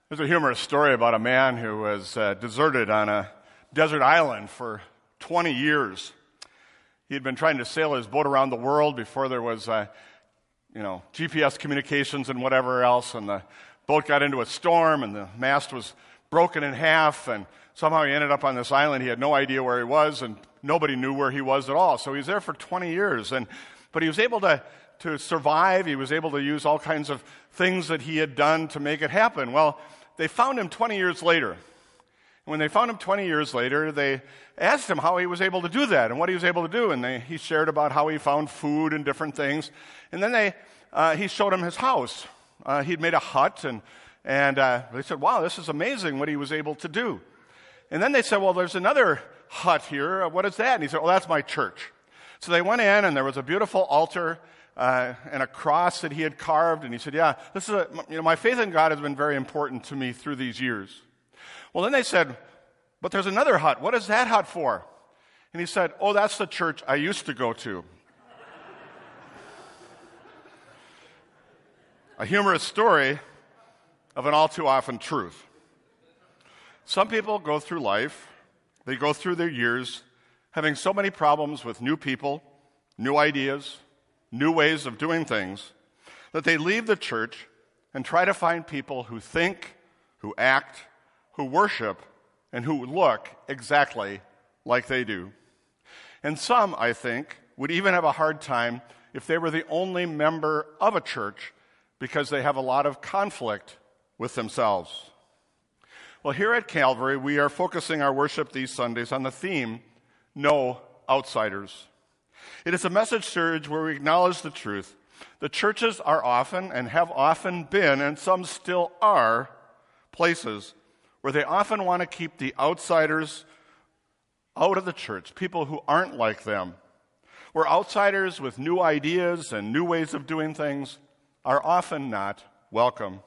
There's a humorous story about a man who was deserted on a desert island for 20 years. He had been trying to sail his boat around the world before there was, GPS communications and whatever else, and the boat got into a storm, and the mast was broken in half, and somehow he ended up on this island. He had no idea where he was, and nobody knew where he was at all. So he was there for 20 years, but he was able to survive. He was able to use all kinds of things that he had done to make it happen. Well, they found him 20 years later. And when they found him 20 years later, they asked him how he was able to do that and what he was able to do. And he shared about how he found food and different things. And then he showed him his house. He'd made a hut, and they said, wow, this is amazing what he was able to do. And then they said, well, there's another hut here. What is that? And he said, well, that's my church. So they went in, and there was a beautiful altar and a cross that he had carved, and he said, yeah, this is my faith in God has been very important to me through these years. Well, then they said, but there's another hut. What is that hut for? And he said, oh, that's the church I used to go to. A humorous story of an all too often truth. Some people go through life, they go through their years having so many problems with new people, new ideas, new ways of doing things, that they leave the church and try to find people who think, who act, who worship, and who look exactly like they do. And some, I think, would even have a hard time if they were the only member of a church because they have a lot of conflict with themselves. Well, here at Calvary, we are focusing our worship these Sundays on the theme, No Outsiders. It is a message series where we acknowledge the truth. The churches are often and have often been, and some still are, places where they often want to keep the outsiders out of the church, people who aren't like them, where outsiders with new ideas and new ways of doing things are often not welcome.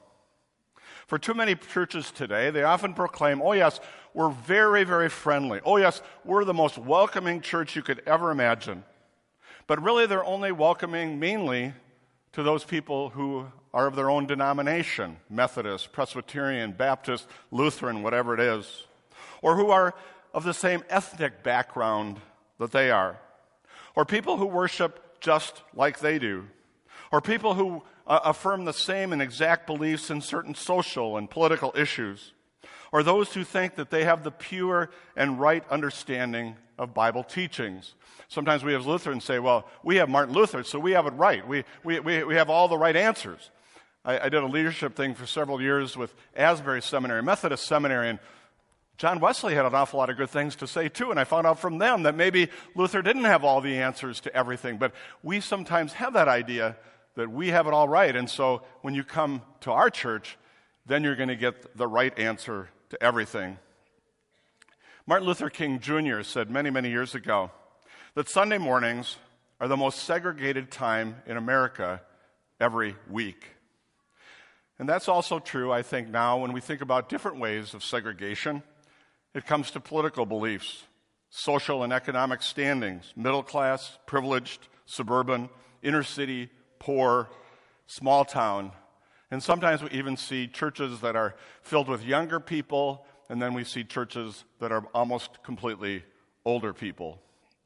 For too many churches today, they often proclaim, oh yes, we're very, very friendly. Oh yes, we're the most welcoming church you could ever imagine. But really, they're only welcoming mainly to those people who are of their own denomination, Methodist, Presbyterian, Baptist, Lutheran, whatever it is, or who are of the same ethnic background that they are, or people who worship just like they do, or people who affirm the same and exact beliefs in certain social and political issues, or those who think that they have the pure and right understanding of Bible teachings. Sometimes we as Lutherans say, well, we have Martin Luther, so we have it right. We have all the right answers. I did a leadership thing for several years with Asbury Seminary, Methodist Seminary, and John Wesley had an awful lot of good things to say too, and I found out from them that maybe Luther didn't have all the answers to everything, but we sometimes have that idea that we have it all right, and so when you come to our church, then you're going to get the right answer to everything. Martin Luther King Jr. said many, many years ago that Sunday mornings are the most segregated time in America every week. And that's also true, I think, now when we think about different ways of segregation. It comes to political beliefs, social and economic standings, middle class, privileged, suburban, inner city, poor, small town. And sometimes we even see churches that are filled with younger people, and then we see churches that are almost completely older people.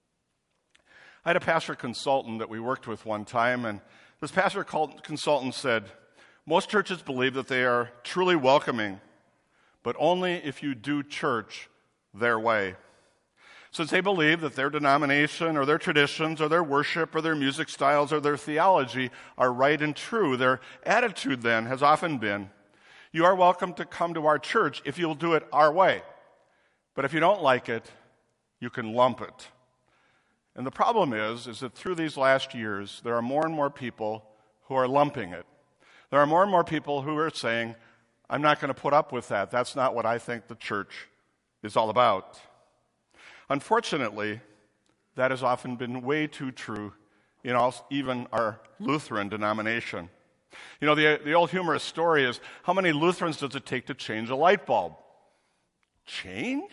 I had a pastor consultant that we worked with one time, and this pastor consultant said, most churches believe that they are truly welcoming, but only if you do church their way. Since they believe that their denomination or their traditions or their worship or their music styles or their theology are right and true, their attitude then has often been, you are welcome to come to our church if you'll do it our way. But if you don't like it, you can lump it. And the problem is that through these last years, there are more and more people who are lumping it. There are more and more people who are saying, I'm not going to put up with that. That's not what I think the church is all about. Unfortunately, that has often been way too true in even our Lutheran denomination. You know, the old humorous story is, how many Lutherans does it take to change a light bulb? Change?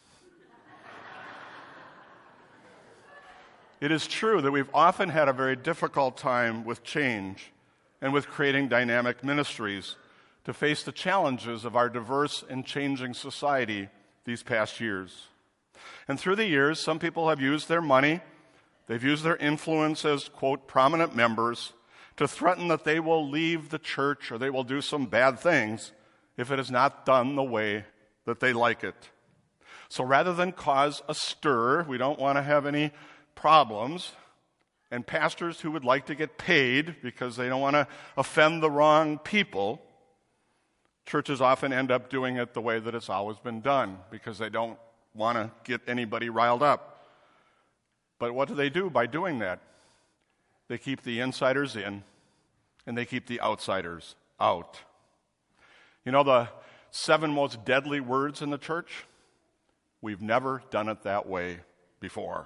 It is true that we've often had a very difficult time with change and with creating dynamic ministries to face the challenges of our diverse and changing society these past years. And through the years, some people have used their money, they've used their influence as, quote, prominent members to threaten that they will leave the church or they will do some bad things if it is not done the way that they like it. So rather than cause a stir, we don't want to have any problems, and pastors who would like to get paid because they don't want to offend the wrong people, churches often end up doing it the way that it's always been done because they don't want to get anybody riled up. But what do they do by doing that? They keep the insiders in and they keep the outsiders out. You know the 7 most deadly words in the church? We've never done it that way before.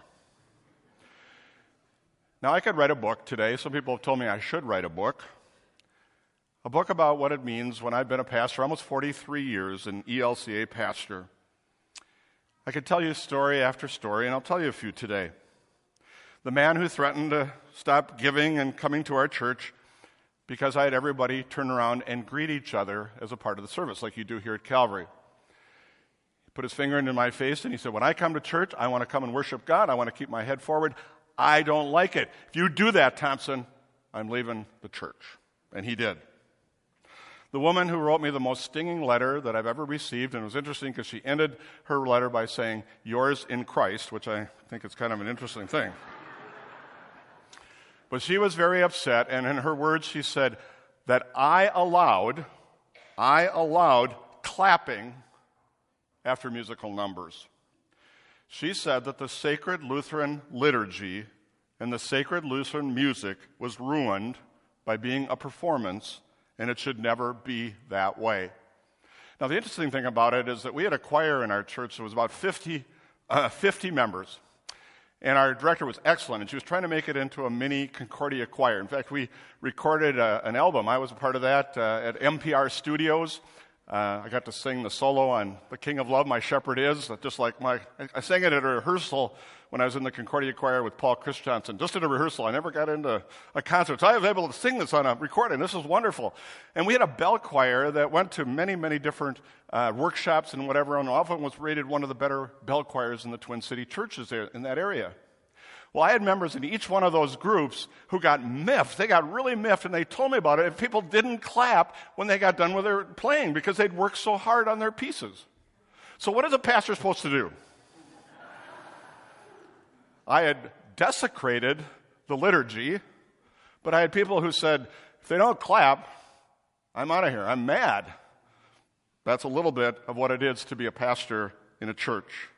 Now, I could write a book today. Some people have told me I should write a book about what it means when I've been a pastor, almost 43 years, an ELCA pastor. I could tell you story after story, and I'll tell you a few today. The man who threatened to stop giving and coming to our church because I had everybody turn around and greet each other as a part of the service, like you do here at Calvary. He put his finger into my face, and he said, when I come to church, I want to come and worship God. I want to keep my head forward. I don't like it. If you do that, Thompson, I'm leaving the church. And he did. The woman who wrote me the most stinging letter that I've ever received, and it was interesting because she ended her letter by saying, yours in Christ, which I think is kind of an interesting thing. But she was very upset, and in her words she said that I allowed clapping after musical numbers. She said that the sacred Lutheran liturgy and the sacred Lutheran music was ruined by being a performance, and it should never be that way. Now, the interesting thing about it is that we had a choir in our church that was about 50 members, and our director was excellent, and she was trying to make it into a mini Concordia choir. In fact, we recorded an album. I was a part of that at MPR Studios. I got to sing the solo on The King of Love, My Shepherd Is, just like I sang it at a rehearsal when I was in the Concordia choir with Paul Christiansen. Just at a rehearsal. I never got into a concert. So I was able to sing this on a recording. This was wonderful. And we had a bell choir that went to many, many different workshops and whatever, and often was rated one of the better bell choirs in the Twin City churches there in that area. Well, I had members in each one of those groups who got miffed. They got really miffed, and they told me about it. And people didn't clap when they got done with their playing because they'd worked so hard on their pieces. So what is a pastor supposed to do? I had desecrated the liturgy, but I had people who said, if they don't clap, I'm out of here. I'm mad. That's a little bit of what it is to be a pastor in a church.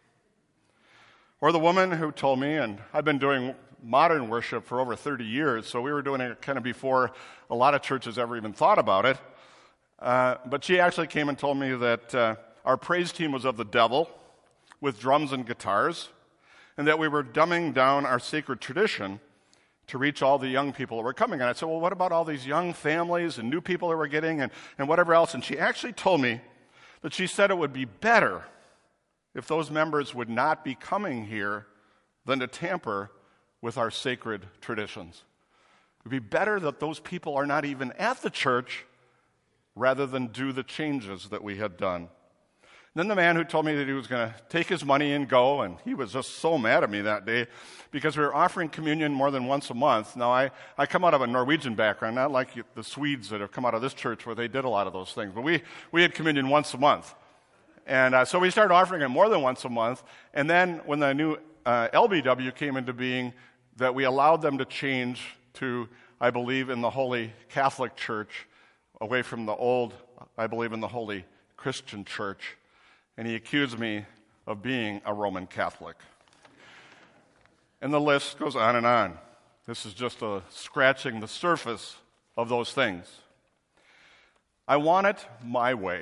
Or the woman who told me, and I've been doing modern worship for over 30 years, so we were doing it kind of before a lot of churches ever even thought about it. But she actually came and told me that our praise team was of the devil with drums and guitars, and that we were dumbing down our sacred tradition to reach all the young people that were coming. And I said, well, what about all these young families and new people that we're getting and whatever else? And she actually told me that she said it would be better if those members would not be coming here than to tamper with our sacred traditions. It would be better that those people are not even at the church rather than do the changes that we had done. And then the man who told me that he was going to take his money and go, and he was just so mad at me that day because we were offering communion more than once a month. Now, I come out of a Norwegian background, not like the Swedes that have come out of this church where they did a lot of those things, but we had communion once a month. And so we started offering it more than once a month. And then when the new LBW came into being, that we allowed them to change to, I believe, in the Holy Catholic Church, away from the old, I believe, in the Holy Christian Church. And he accused me of being a Roman Catholic. And the list goes on and on. This is just scratching the surface of those things. I want it my way.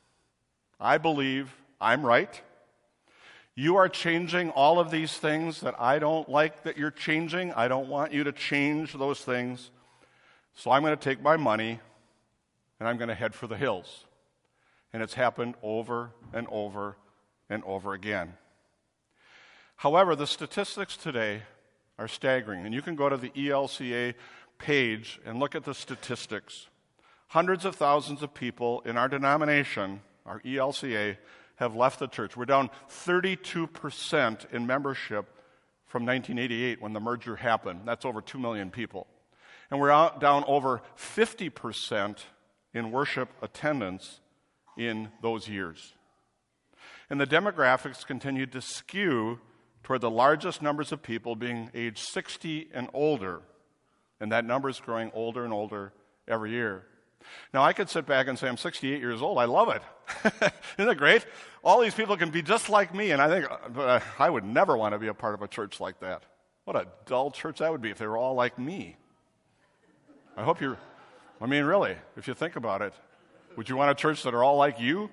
I believe I'm right. You are changing all of these things that I don't like that you're changing. I don't want you to change those things. So I'm going to take my money and I'm going to head for the hills. And it's happened over and over and over again. However, the statistics today are staggering. And you can go to the ELCA page and look at the statistics. Hundreds of thousands of people in our denomination, our ELCA, have left the church. We're down 32% in membership from 1988 when the merger happened. That's over 2 million people. And we're down over 50% in worship attendance in those years. And the demographics continued to skew toward the largest numbers of people being age 60 and older. And that number is growing older and older every year. Now, I could sit back and say, I'm 68 years old. I love it. Isn't it great? All these people can be just like me. And I think I would never want to be a part of a church like that. What a dull church that would be if they were all like me. Really, if you think about it, would you want a church that are all like you?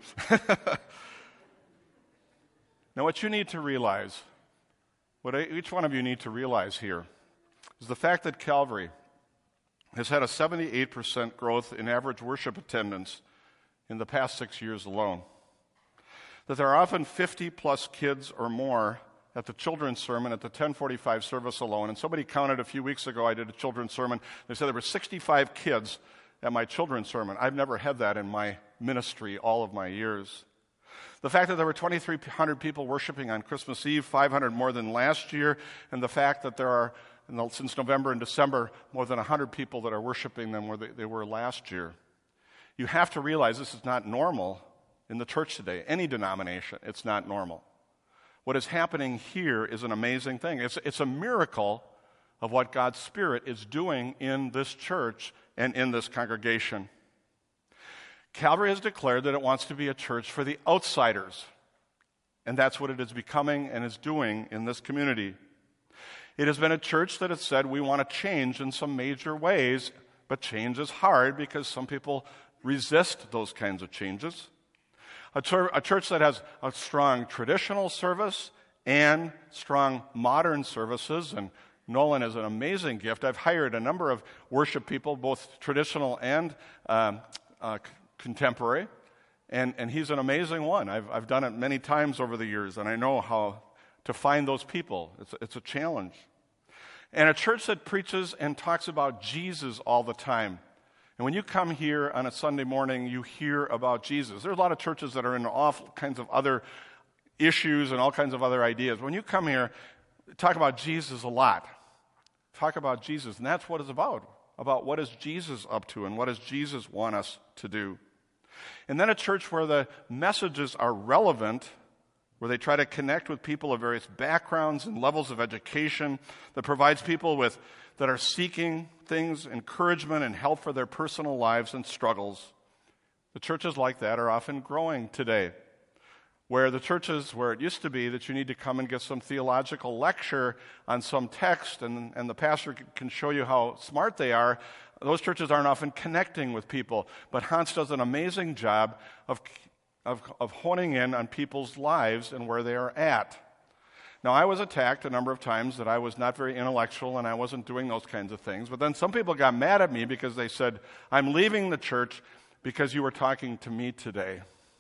Now, what you need to realize, what each one of you need to realize here, is the fact that Calvary has had a 78% growth in average worship attendance in the past 6 years alone. That there are often 50-plus kids or more at the children's sermon at the 1045 service alone. And somebody counted a few weeks ago, I did a children's sermon. They said there were 65 kids at my children's sermon. I've never had that in my ministry all of my years. The fact that there were 2,300 people worshiping on Christmas Eve, 500 more than last year, and the fact that there are, since November and December, more than 100 people that are worshiping than they were last year. You have to realize this is not normal in the church today. Any denomination, it's not normal. What is happening here is an amazing thing. It's a miracle of what God's Spirit is doing in this church and in this congregation. Calvary has declared that it wants to be a church for the outsiders, and that's what it is becoming and is doing in this community. It has been a church that has said we want to change in some major ways, but change is hard because some people resist those kinds of changes. A church that has a strong traditional service and strong modern services, and Nolan is an amazing gift. I've hired a number of worship people, both traditional and contemporary, and he's an amazing one. I've done it many times over the years, and I know how to find those people. It's a challenge. And a church that preaches and talks about Jesus all the time. And when you come here on a Sunday morning, you hear about Jesus. There's a lot of churches that are into all kinds of other issues and all kinds of other ideas. When you come here, talk about Jesus a lot. Talk about Jesus, and that's what it's about what is Jesus up to and what does Jesus want us to do. And then a church where the messages are relevant, where they try to connect with people of various backgrounds and levels of education, that provides people that are seeking things, encouragement and help for their personal lives and struggles. The churches like that are often growing today, where the churches where it used to be that you need to come and get some theological lecture on some text and the pastor can show you how smart they are, those churches aren't often connecting with people. But Hans does an amazing job of honing in on people's lives and where they are at. Now, I was attacked a number of times that I was not very intellectual and I wasn't doing those kinds of things. But then some people got mad at me because they said, I'm leaving the church because you were talking to me today.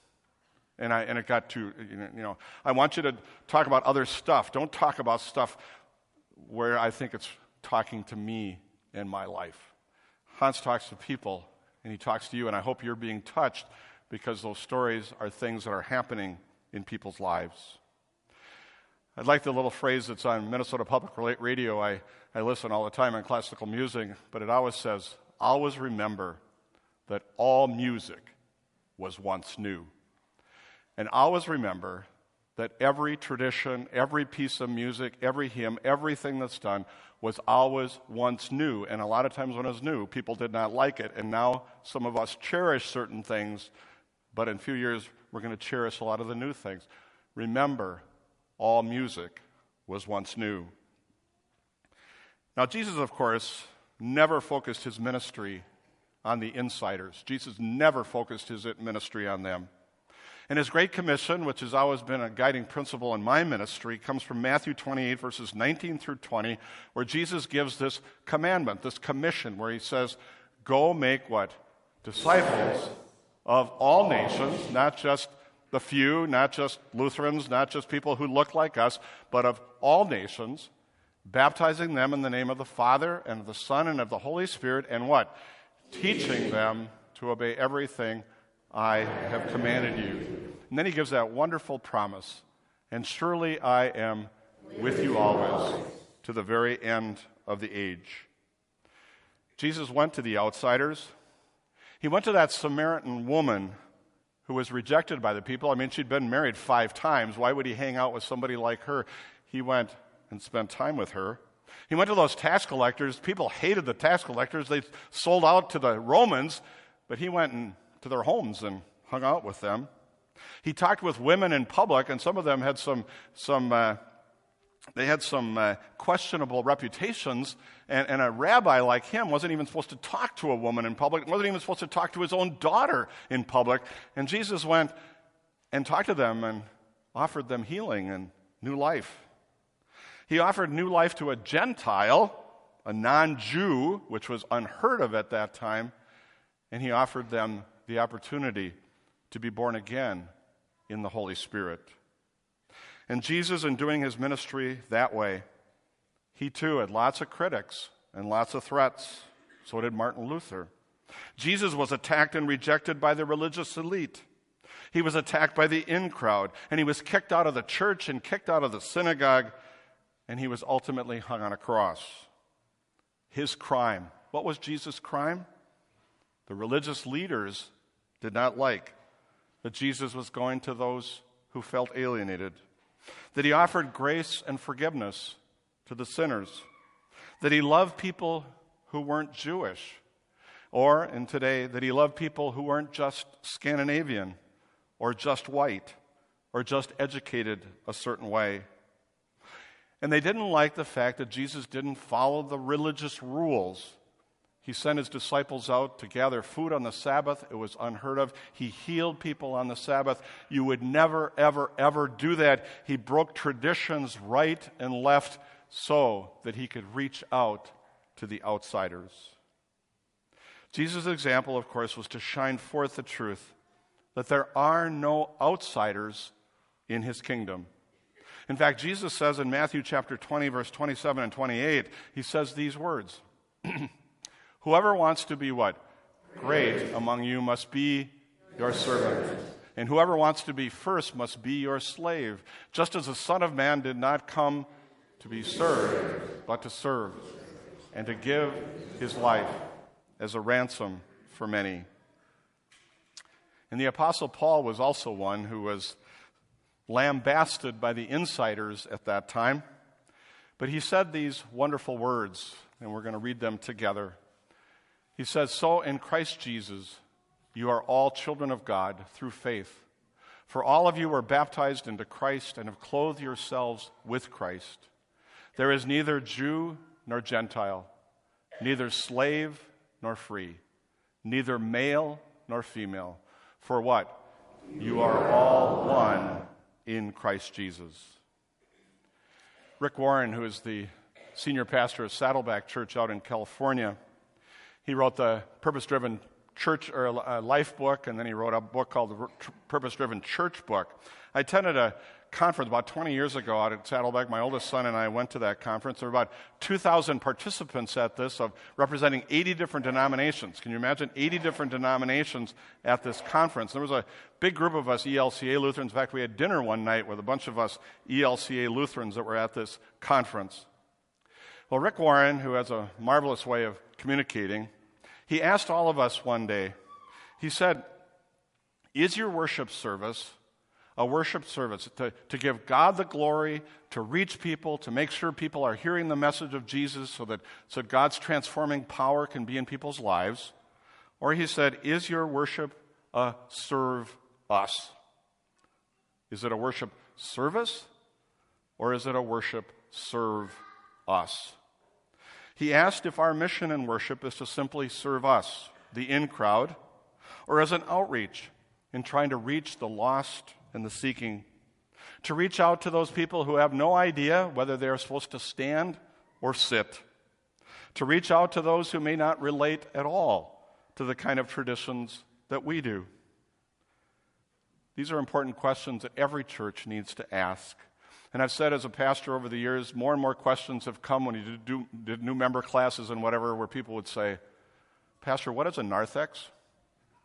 And it got to, I want you to talk about other stuff. Don't talk about stuff where I think it's talking to me in my life. Hans talks to people, and he talks to you, and I hope you're being touched because those stories are things that are happening in people's lives. I'd like the little phrase that's on Minnesota Public Radio. I listen all the time on classical music, but it always says, always remember that all music was once new. And always remember that every tradition, every piece of music, every hymn, everything that's done was always once new. And a lot of times when it was new, people did not like it. And now some of us cherish certain things, but in a few years we're going to cherish a lot of the new things. Remember, all music was once new. Now, Jesus, of course, never focused his ministry on the insiders. Jesus never focused his ministry on them. And his Great Commission, which has always been a guiding principle in my ministry, comes from Matthew 28, verses 19 through 20, where Jesus gives this commandment, this commission, where he says, go make what? Disciples of all nations, not just the few, not just Lutherans, not just people who look like us, but of all nations, baptizing them in the name of the Father and of the Son and of the Holy Spirit, and what? Teaching them to to obey everything I have commanded you. And then he gives that wonderful promise, and surely I am with you always to the very end of the age. Jesus went to the outsiders. He went to that Samaritan woman who was rejected by the people. I mean, she'd been married 5 times. Why would he hang out with somebody like her? He went and spent time with her. He went to those tax collectors. People hated the tax collectors. They sold out to the Romans, but he went to their homes and hung out with them. He talked with women in public, and some of them had some questionable reputations, and a rabbi like him wasn't even supposed to talk to a woman in public, wasn't even supposed to talk to his own daughter in public. And Jesus went and talked to them and offered them healing and new life. He offered new life to a Gentile, a non-Jew, which was unheard of at that time, and he offered them the opportunity to be born again in the Holy Spirit. And Jesus, in doing his ministry that way, he too had lots of critics and lots of threats. So did Martin Luther. Jesus was attacked and rejected by the religious elite. He was attacked by the in-crowd, and he was kicked out of the church and kicked out of the synagogue, and he was ultimately hung on a cross. His crime. What was Jesus' crime? The religious leaders did not like that Jesus was going to those who felt alienated, that he offered grace and forgiveness to the sinners, that he loved people who weren't Jewish, or, and today, that he loved people who weren't just Scandinavian, or just white, or just educated a certain way. And they didn't like the fact that Jesus didn't follow the religious rules. He sent his disciples out to gather food on the Sabbath. It was unheard of. He healed people on the Sabbath. You would never, ever, ever do that. He broke traditions right and left so that he could reach out to the outsiders. Jesus' example, of course, was to shine forth the truth that there are no outsiders in his kingdom. In fact, Jesus says in Matthew chapter 20, verse 27 and 28, he says these words, whoever wants to be what? Great among you must be your servant. And whoever wants to be first must be your slave, just as the Son of Man did not come to be served, but to serve, and to give his life as a ransom for many. And the Apostle Paul was also one who was lambasted by the insiders at that time. But he said these wonderful words, and we're going to read them together. He says, so in Christ Jesus, you are all children of God through faith. For all of you were baptized into Christ and have clothed yourselves with Christ. There is neither Jew nor Gentile, neither slave nor free, neither male nor female. For what? You are all one in Christ Jesus. Rick Warren, who is the senior pastor of Saddleback Church out in California, he wrote the Purpose-Driven Church or Life book, and then he wrote a book called the Purpose-Driven Church book. I attended a conference about 20 years ago out at Saddleback. My oldest son and I went to that conference. There were about 2,000 participants at this, of representing 80 different denominations. Can you imagine 80 different denominations at this conference? There was a big group of us ELCA Lutherans. In fact, we had dinner one night with a bunch of us ELCA Lutherans that were at this conference. Well, Rick Warren, who has a marvelous way of communicating, he asked all of us one day, he said, is your worship service a worship service to give God the glory, to reach people, to make sure people are hearing the message of Jesus so God's transforming power can be in people's lives? Or he said, is your worship a serve us? Is it a worship service, or is it a worship serve us? He asked if our mission in worship is to simply serve us, the in-crowd, or as an outreach in trying to reach the lost and the seeking, to reach out to those people who have no idea whether they're supposed to stand or sit, to reach out to those who may not relate at all to the kind of traditions that we do. These are important questions that every church needs to ask. And I've said as a pastor over the years, more and more questions have come when you did new member classes and whatever, where people would say, Pastor, what is a narthex?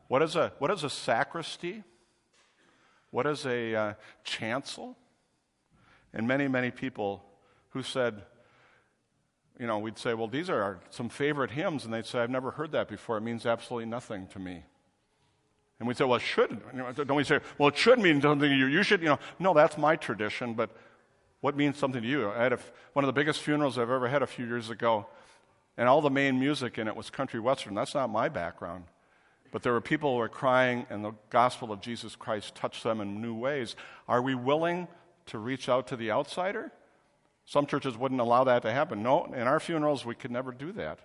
What is a sacristy? What is a chancel? And many, many people who said, we'd say, well, these are some favorite hymns, and they'd say, I've never heard that before. It means absolutely nothing to me. And we'd say, well, it should. Don't we say, well, it should mean something to you. You should, no, that's my tradition, but what means something to you? I had one of the biggest funerals I've ever had a few years ago, and all the main music in it was country western. That's not my background. But there were people who were crying, and the gospel of Jesus Christ touched them in new ways. Are we willing to reach out to the outsider? Some churches wouldn't allow that to happen. No, in our funerals, we could never do that.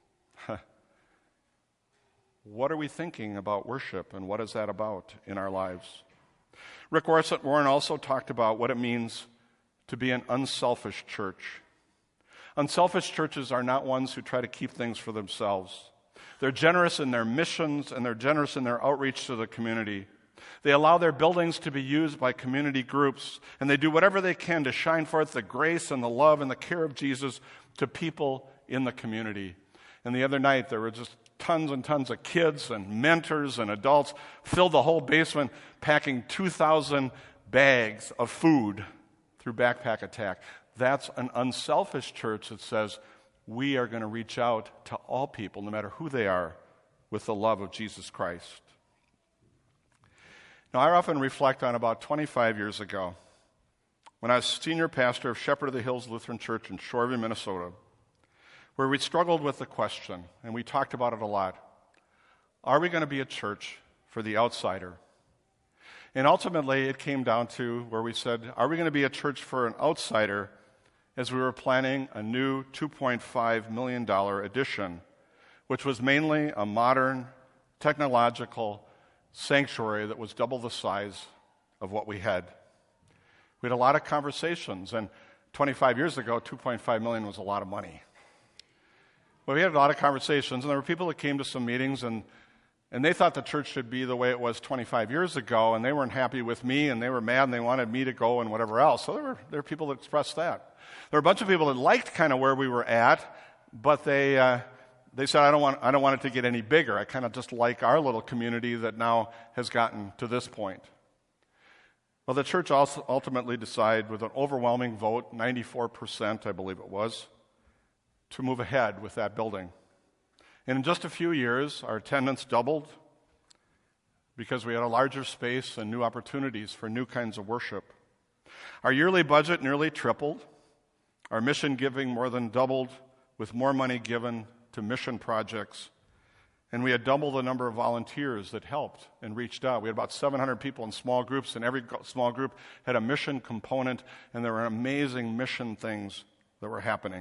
What are we thinking about worship, and what is that about in our lives? Rick Warren also talked about what it means to be an unselfish church. Unselfish churches are not ones who try to keep things for themselves. They're generous in their missions, and they're generous in their outreach to the community. They allow their buildings to be used by community groups, and they do whatever they can to shine forth the grace and the love and the care of Jesus to people in the community. And the other night, there were just tons and tons of kids and mentors and adults filled the whole basement packing 2,000 bags of food through Backpack Attack. That's an unselfish church that says we are going to reach out to all people, no matter who they are, with the love of Jesus Christ. Now, I often reflect on about 25 years ago when I was senior pastor of Shepherd of the Hills Lutheran Church in Shoreview, Minnesota, where we struggled with the question, and we talked about it a lot. Are we going to be a church for the outsider? And ultimately, it came down to where we said, are we going to be a church for an outsider, as we were planning a new $2.5 million addition, which was mainly a modern, technological sanctuary that was double the size of what we had. We had a lot of conversations, and 25 years ago, $2.5 million was a lot of money. But we had a lot of conversations, and there were people that came to some meetings, and they thought the church should be the way it was 25 years ago, and they weren't happy with me, and they were mad, and they wanted me to go and whatever else. So there were people that expressed that. There were a bunch of people that liked kind of where we were at, but they said, I don't want it to get any bigger. I kind of just like our little community that now has gotten to this point. Well, the church also ultimately decided with an overwhelming vote, 94%, I believe it was, to move ahead with that building. And in just a few years, our attendance doubled because we had a larger space and new opportunities for new kinds of worship. Our yearly budget nearly tripled. Our mission giving more than doubled, with more money given to mission projects. And we had double the number of volunteers that helped and reached out. We had about 700 people in small groups, and every small group had a mission component, and there were amazing mission things that were happening.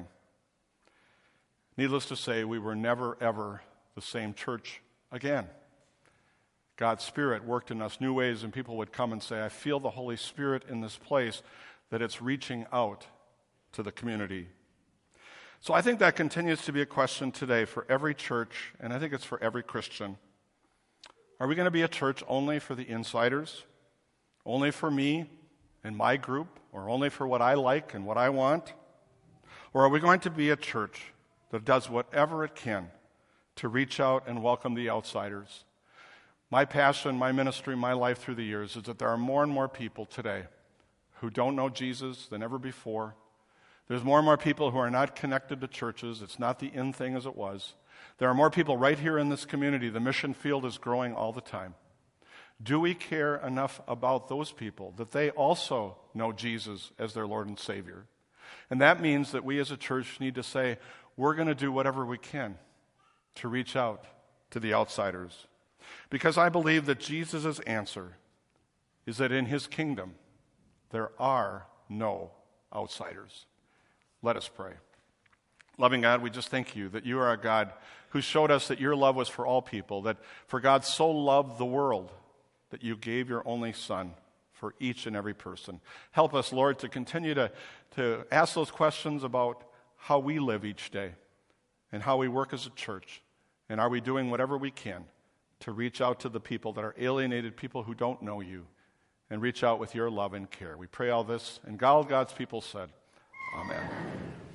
Needless to say, we were never, ever the same church again. God's Spirit worked in us new ways, and people would come and say, I feel the Holy Spirit in this place, that it's reaching out to the community. So I think that continues to be a question today for every church, and I think it's for every Christian. Are we going to be a church only for the insiders, only for me and my group, or only for what I like and what I want? Or are we going to be a church that does whatever it can to reach out and welcome the outsiders? My passion, my ministry, my life through the years is that there are more and more people today who don't know Jesus than ever before. There's more and more people who are not connected to churches. It's not the in thing as it was. There are more people right here in this community. The mission field is growing all the time. Do we care enough about those people that they also know Jesus as their Lord and Savior? And that means that we as a church need to say, we're going to do whatever we can to reach out to the outsiders. Because I believe that Jesus' answer is that in his kingdom, there are no outsiders. Let us pray. Loving God, we just thank you that you are a God who showed us that your love was for all people, that for God so loved the world that you gave your only Son for each and every person. Help us, Lord, to continue to ask those questions about how we live each day and how we work as a church. And are we doing whatever we can to reach out to the people that are alienated, people who don't know you, and reach out with your love and care. We pray all this, and all God's people said, Amen.